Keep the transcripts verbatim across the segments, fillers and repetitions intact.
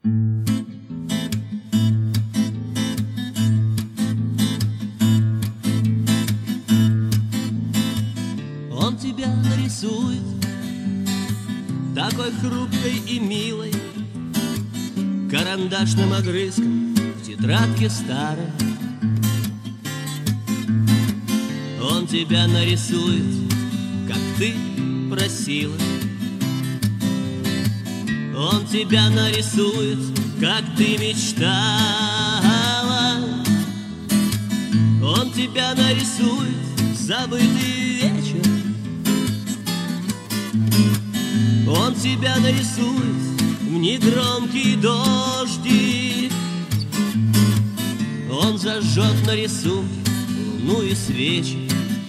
Он тебя нарисует такой хрупкой и милой, карандашным огрызком в тетрадке старой. Он тебя нарисует, как ты просила. Он тебя нарисует, как ты мечтала. Он тебя нарисует, забытый вечер. Он тебя нарисует в негромкий дождик. Он зажжет на рисунке луну и свечи.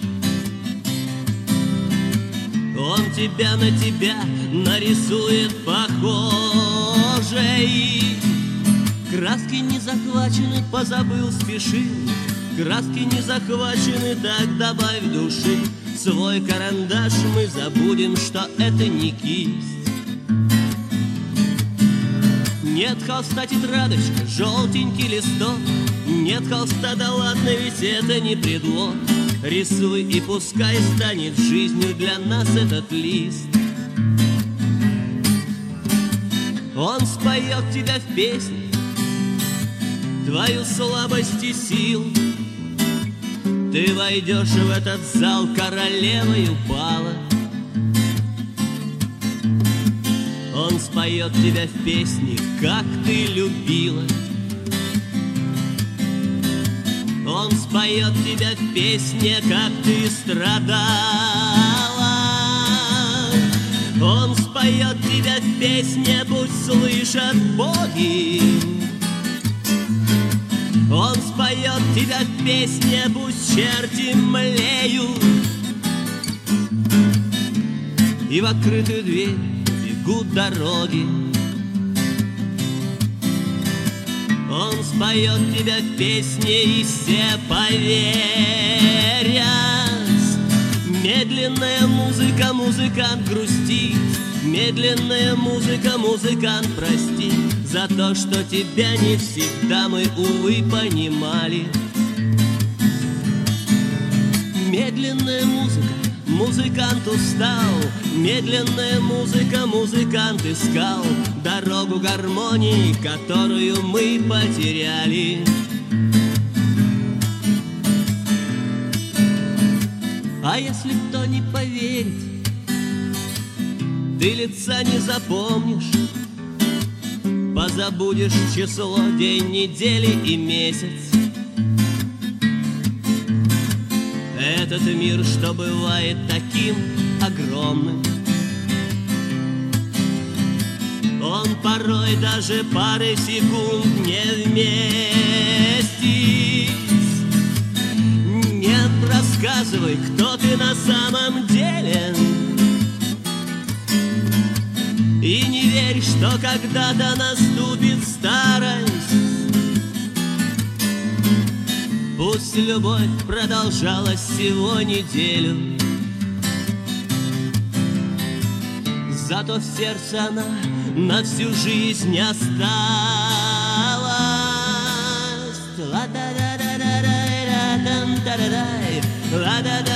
Он тебя на тебя нарисует похожей. Краски не захвачены, позабыл, спешил. Краски не захвачены, так добавь души. Свой карандаш мы забудем, что это не кисть. Нет холста, тетрадочка, желтенький листок. Нет холста, да ладно, ведь это не предлог. Рисуй, и пускай станет жизнью для нас этот лист. Он споет тебя в песне, твою слабость и силу. Ты войдешь в этот зал королевой упала. Он споет тебя в песне, как ты любила. Он споет тебя в песне, как ты страдала. Он споет тебя в песне, пусть слышат боги. Он споет тебя в песне, пусть черти млеют. И в открытую дверь бегут дороги. Он споет тебя в песне, и все поверят. Медленная музыка, музыкант грустит. Медленная музыка, музыкант простит за то, что тебя не всегда мы, увы, понимали. Медленная музыка, музыкант устал. Медленная музыка, музыкант искал дорогу гармонии, которую мы потеряли. А если кто не поверит, ты лица не запомнишь, позабудешь число, день, недели и месяц. Этот мир, что бывает таким огромным, он порой даже пары секунд не вместить. Нет, рассказывай, кто ты на самом деле, и не верь, что когда-то наступит старость. Пусть любовь продолжалась всего неделю, зато в сердце она на всю жизнь осталась. Ла-да-да-да-да-да-да-да-да-да.